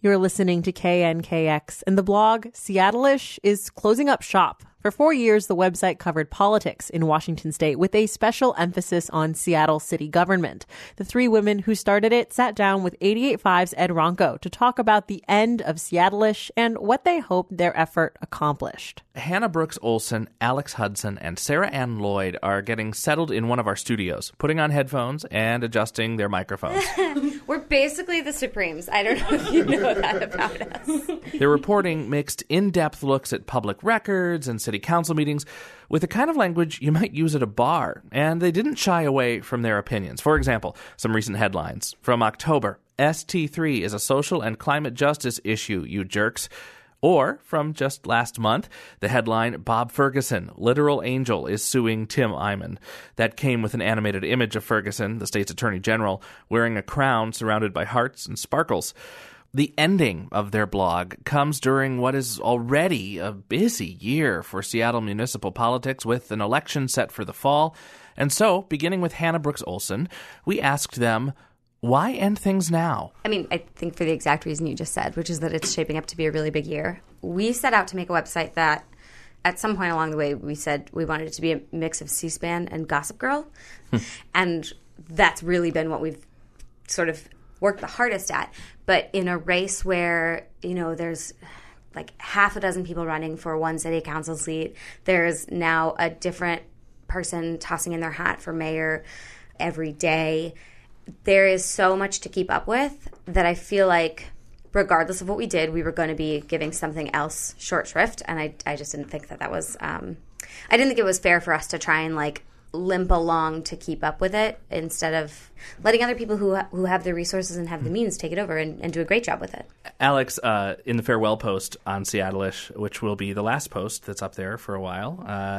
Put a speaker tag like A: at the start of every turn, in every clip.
A: You're listening to KNKX, and the blog Seattle-ish is closing up shop. For 4 years, the website covered politics in Washington state with a special emphasis on Seattle city government. The three women who started it sat down with 88.5's Ed Ronco to talk about the end of Seattle-ish and what they hoped their effort accomplished.
B: Hannah Brooks Olson, Alex Hudson, and Sarah Ann Lloyd are getting settled in one of our studios, putting on headphones and adjusting their microphones.
C: We're basically the Supremes. I don't know if you know that about us.
B: They're reporting mixed, in-depth looks at public records and city council meetings with the kind of language you might use at a bar, and they didn't shy away from their opinions. For example, some recent headlines. From October, ST3 is a social and climate justice issue, you jerks. Or, from just last month, the headline, Bob Ferguson, literal angel, is suing Tim Eyman. That came with an animated image of Ferguson, the state's attorney general, wearing a crown surrounded by hearts and sparkles. The ending of their blog comes during what is already a busy year for Seattle municipal politics with an election set for the fall. And so, beginning with Hannah Brooks Olson, we asked them, why end things now?
C: I mean, I think for the exact reason you just said, which is that it's shaping up to be a really big year. We set out to make a website that, at some point along the way, we said we wanted it to be a mix of C-SPAN and Gossip Girl. And that's really been what we've sort of worked the hardest at. But in a race where, you know, there's like half a dozen people running for one city council seat, there's now a different person tossing in their hat for mayor every day. There is so much to keep up with that I feel like regardless of what we did, we were going to be giving something else short shrift. And I just didn't think that was I didn't think it was fair for us to try and like limp along to keep up with it instead of letting other people who have the resources and have the means take it over and do a great job with it.
B: Alex, in the farewell post on Seattle-ish, which will be the last post that's up there for a while,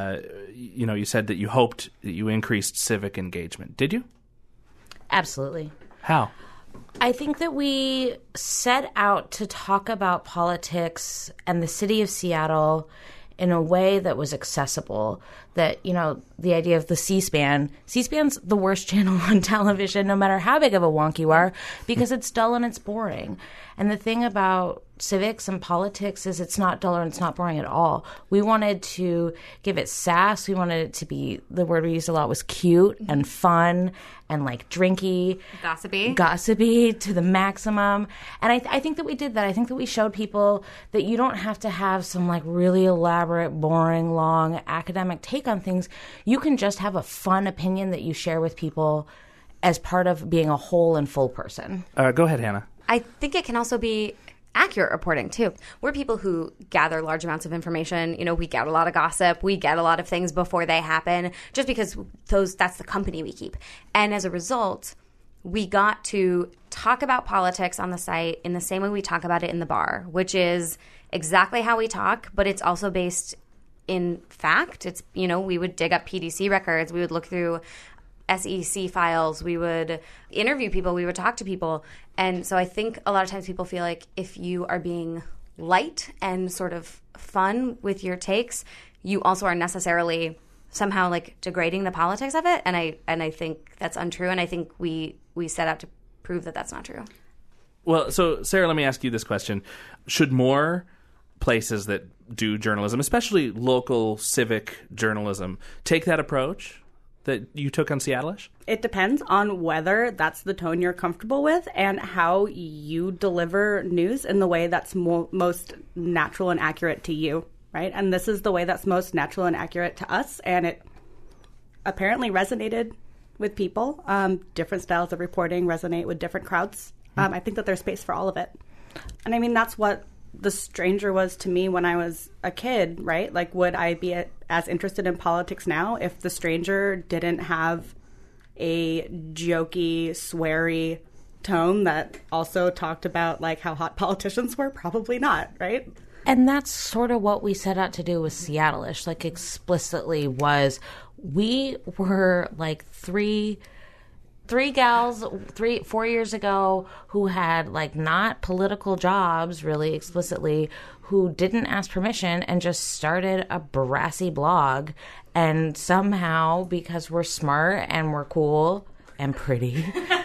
B: you said that you hoped that you increased civic engagement. Did you?
D: Absolutely.
B: How?
D: I think that we set out to talk about politics and the city of Seattle in a way that was accessible. That, you know, the idea of the C-SPAN. C-SPAN's the worst channel on television, no matter how big of a wonk you are, because it's dull and it's boring. And the thing about civics and politics is it's not dull and it's not boring at all. We wanted to give it sass. We wanted it to be, the word we used a lot was cute and fun and like drinky. Gossipy to the maximum. And I think that we did that. I think that we showed people that you don't have to have some like really elaborate, boring, long academic take on things. You can just have a fun opinion that you share with people as part of being a whole and full person.
B: Go ahead, Hannah.
C: I think it can also be accurate reporting, too. We're people who gather large amounts of information. You know, we get a lot of gossip. We get a lot of things before they happen, just because that's the company we keep. And as a result, we got to talk about politics on the site in the same way we talk about it in the bar, which is exactly how we talk, but it's also based in fact. It's, you know, we would dig up PDC records. We would look through SEC files, we would interview people, we would talk to people. And so I think a lot of times people feel like if you are being light and sort of fun with your takes, you also are necessarily somehow like degrading the politics of it. And I think that's untrue. And I think we set out to prove that that's not true.
B: Well, so Sarah, let me ask you this question. Should more places that do journalism, especially local civic journalism, take that approach that you took on Seattle-ish?
E: It depends on whether that's the tone you're comfortable with and how you deliver news in the way that's most natural and accurate to you, right? And this is the way that's most natural and accurate to us, and it apparently resonated with people. Different styles of reporting resonate with different crowds. I think that there's space for all of it. And I mean, that's what The Stranger was to me when I was a kid, right? Like, would I be as interested in politics now if The Stranger didn't have a jokey, sweary tone that also talked about, like, how hot politicians were? Probably not, right?
D: And that's sort of what we set out to do with Seattle-ish, like, explicitly was we were, like, three gals 4 years ago who had like not political jobs really explicitly, who didn't ask permission and just started a brassy blog. And somehow, because we're smart and we're cool, and pretty,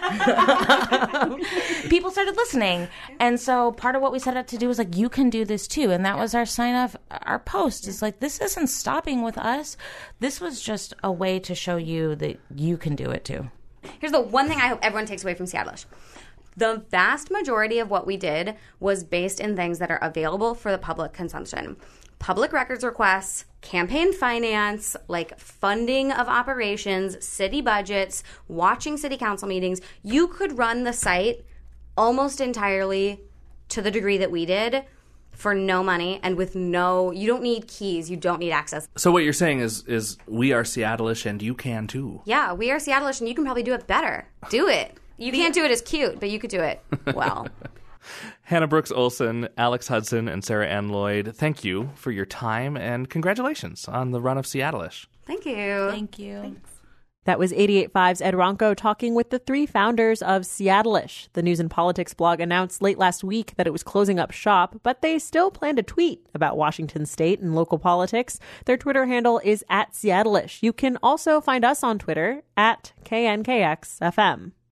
D: people started listening. And so part of what we set out to do was like, you can do this too. And that was our sign of our post. It's like, this isn't stopping with us. This was just a way to show you that you can do it too.
C: Here's the one thing I hope everyone takes away from Seattle-ish. The vast majority of what we did was based in things that are available for the public consumption. Public records requests, campaign finance, like funding of operations, city budgets, watching city council meetings. You could run the site almost entirely to the degree that we did for no money and with no, you don't need keys, you don't need access.
B: So what you're saying is we are Seattle-ish and you can too.
C: Yeah, we are Seattle-ish and you can probably do it better. Do it. You can't do it as cute, but you could do it well.
B: Hannah Brooks Olson, Alex Hudson, and Sarah Ann Lloyd, thank you for your time and congratulations on the run of Seattle-ish.
C: Thank you.
D: Thank you.
C: Thanks.
A: That was 88.5's Ed Ronco talking with the three founders of Seattle-ish. The News and Politics blog announced late last week that it was closing up shop, but they still plan to tweet about Washington state and local politics. Their Twitter handle is @Seattle-ish. You can also find us on Twitter @KNKXFM.